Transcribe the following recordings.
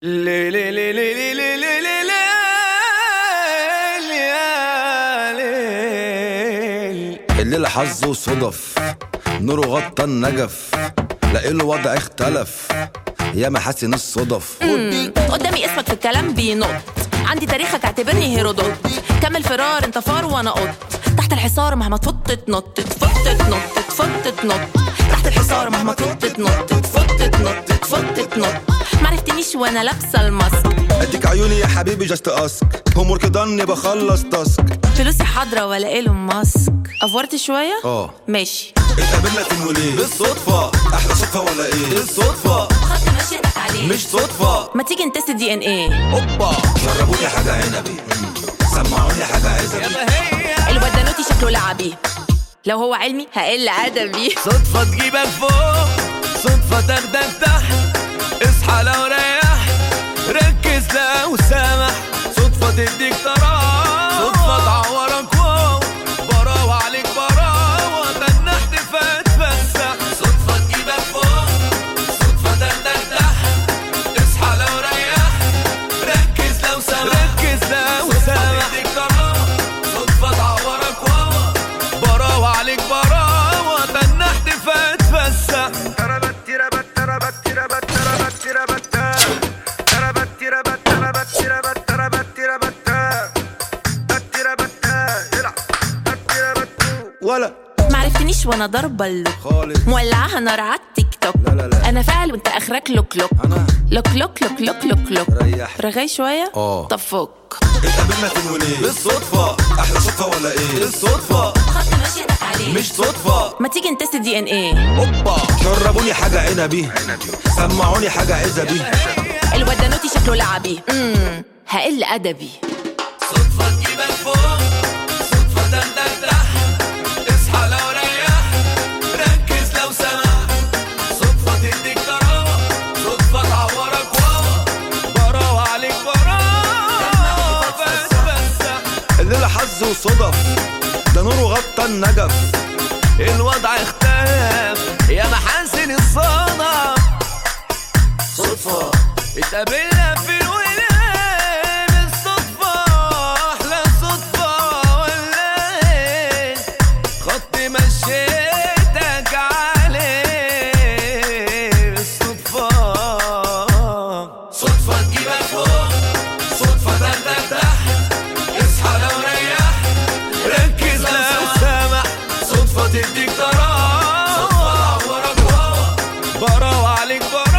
لي لي لي لي لي لي لي لي لي يا ليل. الليلة حظ وصدف، نوره غطى النجف، لاقيله وضع اختلف، يا محاسن الصدف. قدامي اسمك في الكلام بينط، عندي تاريخك اعتبرني هيرودوت. كمل فرار انت فار وانا قط، تحت الحصار مهما تفط تنط تفط تنط تفط تنط، تحت الحصار مهما تفط تنط تفط تنط تفط تنط. معرفتنيش وانا لابسه الماسك، اديك عيوني يا حبيبي جاست اسك، هوم ورك داني بخلص تاسك. فلوسي حاضره ولا ايلون ماسك. افورت شويه ماشي. اتقابلنا فين وليه؟ بالصدفه. احلى صدفه ولا ايه؟ الصدفه خدت مشيتك عليه مش صدفه. ما تيجي نتست دي ان ايه. اوبا جربوني حاجه عنبي، سمعوني حاجه عزبي. الودانوتي شكله لعبي، لو هو علمي هقل ادبي. صدفة تجيبك فوق، صدفة تاخدك تحت، اصحى لو ريح، ركز لو سامح. صدفة تديك طراوة، صدفة تعورك واو، براوة عليك براوة، تنحت فتفسح. صدفة تجيبك فوق، صدفة تاخدك تحت، اصحى لو ريح، ركز لو سامح. ركز لو سامح، تديك طراوة، صدفة تعورك واو، براوة عليك براوة، تنحت فتفسح. ولا معرفتنيش وانا ضربه اللوك خالص، مولعاها نار على التيك توك. لا. انا فاعل وانت اخرك لوك لوك. أنا لوك لوك لوك لوك لوك لوك. ريح. رغاي شويه طب فك. اتقابلنا فين وليه؟ بالصدفه. احلى صدفه ولا ايه؟ الصدفه خدت مشيتك عليه مش صدفه. ما تيجي نتست دي ان ايه. اوبا جربوني حاجه عنبي، سمعوني حاجه عزبي. الودانوتي شكله لعبي، هقل ادبي. صدفة تجيبك فوق، صدفة تاخدك تحت، اصحى لو ريح، ركز لو سمح. صدفة تديك طراوة، صدفة تعورك واوا، براوة عليك براوة، فتفسح. الليلة حظ وصدف، ده نوره غطى النجف، الوضع اختلف يا محاسن الصدف. صدفة اتقابلنا في الولاد، الصدفة أحلى صدفة ولا إيه؟ خط مشيتك عليه بالصدفة. صدفة تجيبك فوق، صدفة تاخدك تحت، اصحى لو ريح، ركز لو سامح. صدفة تديك طراوة، صدفة تعورك واوا، براوة عليك براوة.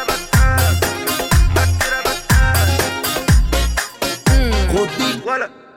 خد دي ولا